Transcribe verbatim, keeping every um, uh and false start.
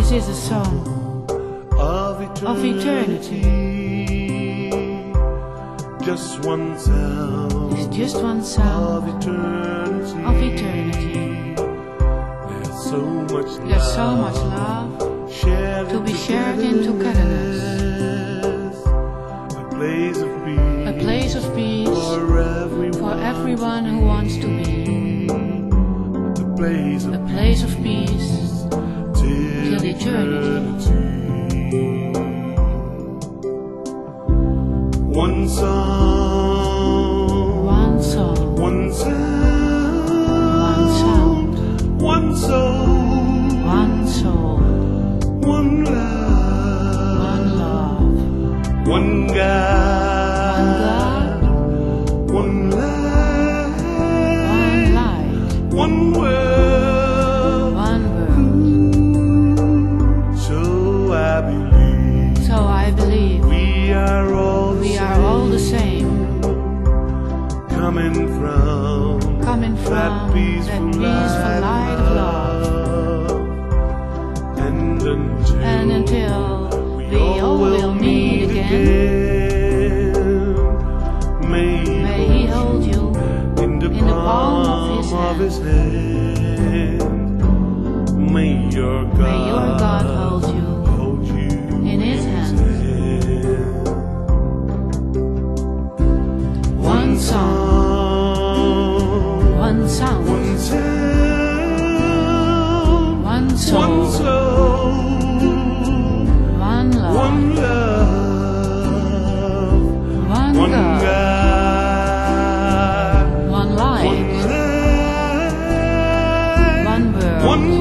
This is a song of eternity, of eternity. Just one sound, It's just one sound of eternity, of eternity. There's so much love, There's so much love shared to be shared in togetherness. A place of peace, A place of peace for everyone, for everyone who wants to be. A place of, A place of peace till till eternity. One song, One song, one sound, one sound, one soul, one soul, one love, one love, one God, one God, one light, one light, one world. one world. So I believe, So I believe we are all the we same, are all the same, coming from coming from that peaceful, that peaceful light of love. And until, And until we we all will meet again, may, may He hold you in the, in the palm of His of hand. His hand. May your God, May your God hold you hold you in His hand. One song, One sound, one sound, one soul, one soul, one love, one love, one one God, God, one light, one light, one world, one